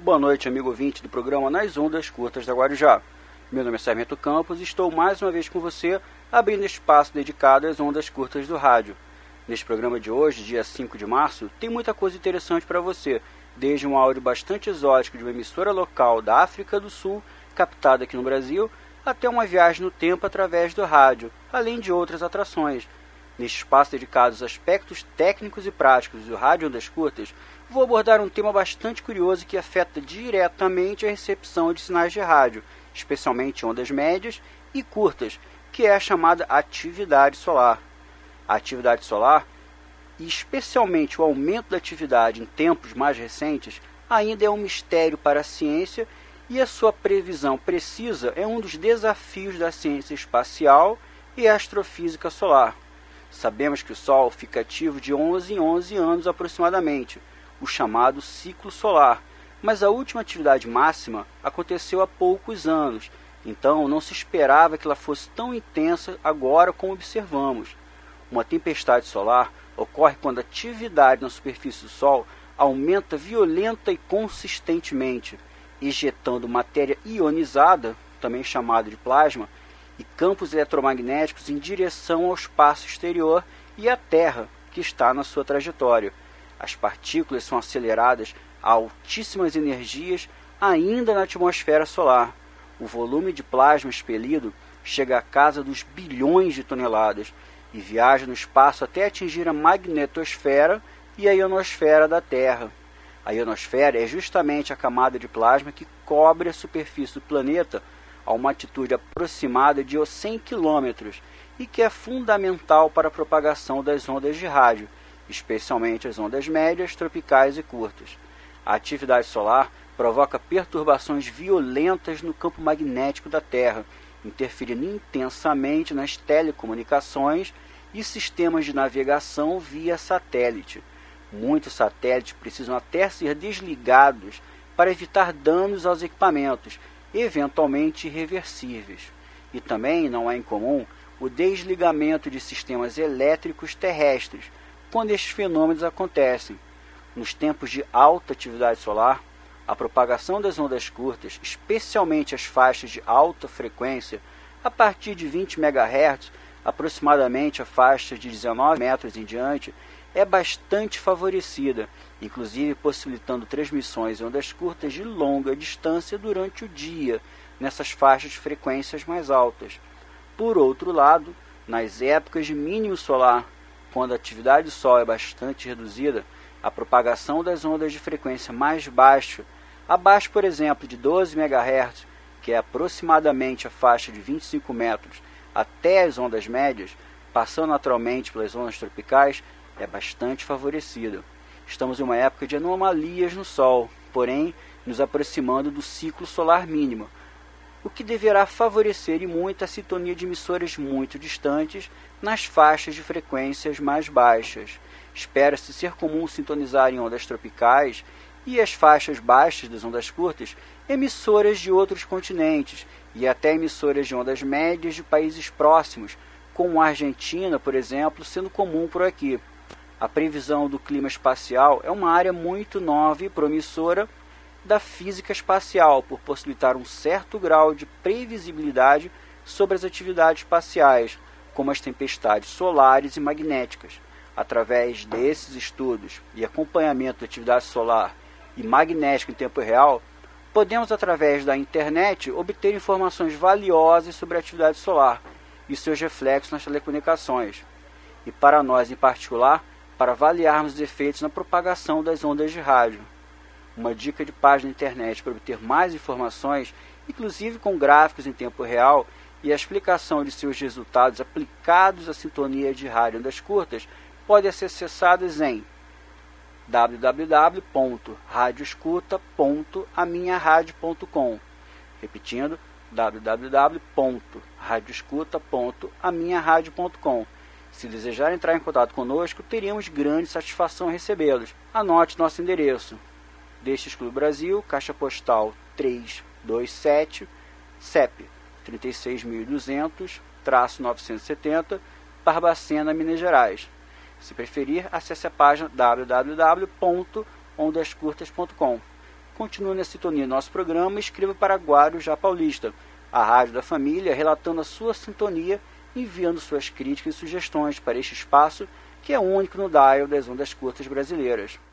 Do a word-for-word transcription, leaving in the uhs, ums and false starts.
Boa noite, amigo ouvinte do programa Nas Ondas Curtas da Guarujá. Meu nome é Sarmento Campos e estou mais uma vez com você, abrindo espaço dedicado às ondas curtas do rádio. Neste programa de hoje, dia cinco de março, tem muita coisa interessante para você, desde um áudio bastante exótico de uma emissora local da África do Sul, captada aqui no Brasil, até uma viagem no tempo através do rádio, além de outras atrações. Neste espaço dedicado aos aspectos técnicos e práticos do rádio ondas curtas, vou abordar um tema bastante curioso que afeta diretamente a recepção de sinais de rádio, especialmente ondas médias e curtas, que é a chamada atividade solar. A atividade solar, e especialmente o aumento da atividade em tempos mais recentes, ainda é um mistério para a ciência e a sua previsão precisa é um dos desafios da ciência espacial e astrofísica solar. Sabemos que o Sol fica ativo de onze em onze anos aproximadamente, o chamado ciclo solar, mas a última atividade máxima aconteceu há poucos anos, então não se esperava que ela fosse tão intensa agora como observamos. Uma tempestade solar ocorre quando a atividade na superfície do Sol aumenta violenta e consistentemente, ejetando matéria ionizada, também chamada de plasma, e campos eletromagnéticos em direção ao espaço exterior e à Terra, que está na sua trajetória. As partículas são aceleradas a altíssimas energias ainda na atmosfera solar. O volume de plasma expelido chega à casa dos bilhões de toneladas e viaja no espaço até atingir a magnetosfera e a ionosfera da Terra. A ionosfera é justamente a camada de plasma que cobre a superfície do planeta a uma altitude aproximada de cem quilômetros e que é fundamental para a propagação das ondas de rádio, especialmente as ondas médias, tropicais e curtas. A atividade solar provoca perturbações violentas no campo magnético da Terra, interferindo intensamente nas telecomunicações e sistemas de navegação via satélite. Muitos satélites precisam até ser desligados para evitar danos aos equipamentos, eventualmente irreversíveis. E também não é incomum o desligamento de sistemas elétricos terrestres, quando estes fenômenos acontecem. Nos tempos de alta atividade solar, a propagação das ondas curtas, especialmente as faixas de alta frequência, a partir de vinte megahertz, aproximadamente a faixa de dezenove metros em diante, é bastante favorecida, inclusive possibilitando transmissões em ondas curtas de longa distância durante o dia, nessas faixas de frequências mais altas. Por outro lado, nas épocas de mínimo solar, quando a atividade do Sol é bastante reduzida, a propagação das ondas de frequência mais baixa, abaixo, por exemplo, de doze megahertz, que é aproximadamente a faixa de vinte e cinco metros, até as ondas médias, passando naturalmente pelas ondas tropicais, é bastante favorecida. Estamos em uma época de anomalias no Sol, porém nos aproximando do ciclo solar mínimo, o que deverá favorecer e muito a sintonia de emissoras muito distantes nas faixas de frequências mais baixas. Espera-se ser comum sintonizar em ondas tropicais e as faixas baixas das ondas curtas emissoras de outros continentes e até emissoras de ondas médias de países próximos, como a Argentina, por exemplo, sendo comum por aqui. A previsão do clima espacial é uma área muito nova e promissora da física espacial, por possibilitar um certo grau de previsibilidade sobre as atividades espaciais, como as tempestades solares e magnéticas. Através desses estudos e acompanhamento da atividade solar e magnética em tempo real, podemos, através da internet, obter informações valiosas sobre a atividade solar e seus reflexos nas telecomunicações. E para nós, em particular, para avaliarmos os efeitos na propagação das ondas de rádio. Uma dica de página na internet para obter mais informações, inclusive com gráficos em tempo real e a explicação de seus resultados aplicados à sintonia de rádio ondas curtas, pode ser acessadas em w w w ponto radioescuta ponto a minha rádio ponto com. Repetindo, w w w ponto radioescuta ponto a minha rádio ponto com. Se desejar entrar em contato conosco, teríamos grande satisfação em recebê-los. Anote nosso endereço: Deixes Clube Brasil, Caixa Postal trezentos e vinte e sete, C E P trinta e seis mil e duzentos, novecentos e setenta, Barbacena, Minas Gerais. Se preferir, acesse a página w w w ponto ondas curtas ponto com. continue na sintonia do nosso programa e escreva para Guarujá Paulista, a rádio da família, relatando a sua sintonia, enviando suas críticas e sugestões para este espaço que é único no dial das ondas curtas brasileiras.